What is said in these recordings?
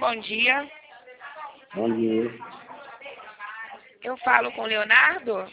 bom dia. Bom dia. Eu falo com o Leonardo?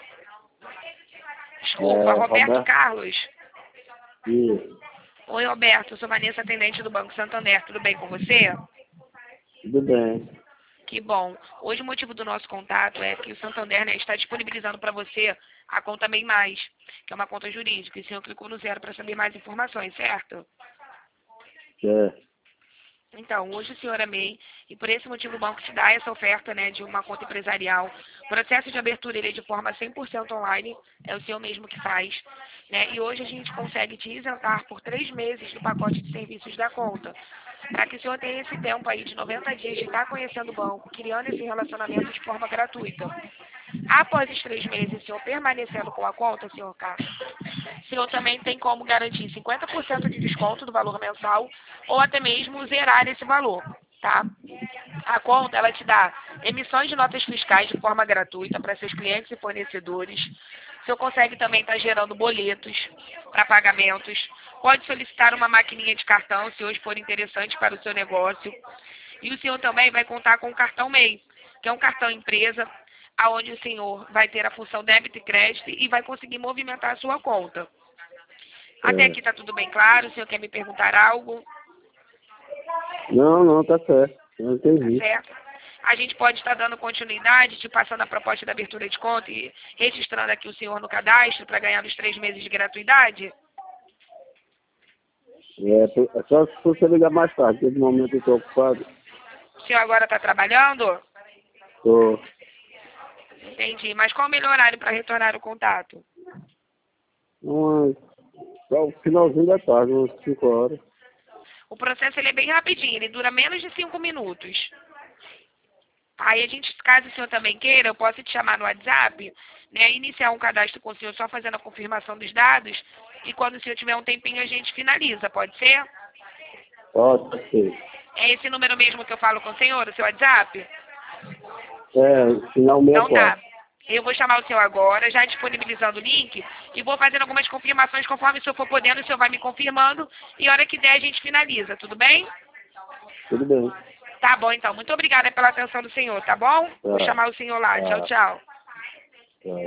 Desculpa, Roberto Roberto. Carlos. Isso. Oi, Roberto, eu sou Vanessa, atendente do Banco Santander. Tudo bem com você? Tudo bem. Que bom. Hoje o motivo do nosso contato é que o Santander, né, está disponibilizando para você a conta Bem Mais, que é uma conta jurídica. E o senhor clicou no 0 para saber mais informações, certo? Certo. Então, hoje o senhor é MEI e por esse motivo o banco te dá essa oferta, né, de uma conta empresarial. O processo de abertura ele é de forma 100% online, é o senhor mesmo que faz, né? E hoje a gente consegue te isentar por 3 meses do pacote de serviços da conta, para que o senhor tenha esse tempo aí de 90 dias de estar conhecendo o banco, criando esse relacionamento de forma gratuita. Após os 3 meses, o senhor permanecendo com a conta, senhor Carlos, o senhor também tem como garantir 50% de desconto do valor mensal ou até mesmo zerar esse valor, tá? A conta, ela te dá emissões de notas fiscais de forma gratuita para seus clientes e fornecedores. O senhor consegue também estar gerando boletos para pagamentos. Pode solicitar uma maquininha de cartão, se hoje for interessante para o seu negócio. E o senhor também vai contar com o cartão MEI, que é um cartão empresa, aonde o senhor vai ter a função débito e crédito e vai conseguir movimentar a sua conta. Até aqui está tudo bem claro? O senhor quer me perguntar algo? Não, tá certo. Eu Tá entendi. certo? A gente pode estar dando continuidade, te passando a proposta da abertura de conta e registrando aqui o senhor no cadastro para ganhar os 3 meses de gratuidade? É só se você ligar mais tarde, porque no momento eu estou ocupado. O senhor agora está trabalhando? Tô. Entendi. Mas qual o melhor horário para retornar o contato? Só o finalzinho da tarde, umas 5 horas. O processo ele é bem rapidinho, ele dura menos de 5 minutos. Aí a gente, caso o senhor também queira, eu posso te chamar no WhatsApp, né, iniciar um cadastro com o senhor só fazendo a confirmação dos dados e quando o senhor tiver um tempinho a gente finaliza, pode ser? Pode ser. É esse número mesmo que eu falo com o senhor, o seu WhatsApp? Final Então tá. 64. Eu vou chamar o senhor agora, já disponibilizando o link, e vou fazendo algumas confirmações conforme o senhor for podendo, o senhor vai me confirmando, e a hora que der a gente finaliza, tudo bem? Tudo bem. Tá bom, então. Muito obrigada pela atenção do senhor, tá bom? Vou Tá. chamar o senhor lá. Tchau, Tá. tchau.